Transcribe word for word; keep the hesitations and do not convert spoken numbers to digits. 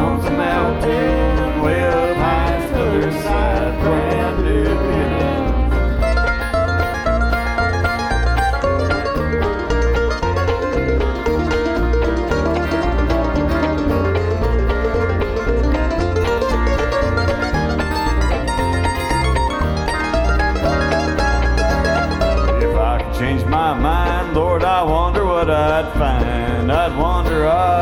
comes a mountain way up high to the other side, brand new beginnings. If I could change my mind, Lord, I wonder what I'd find. I'd wonder, I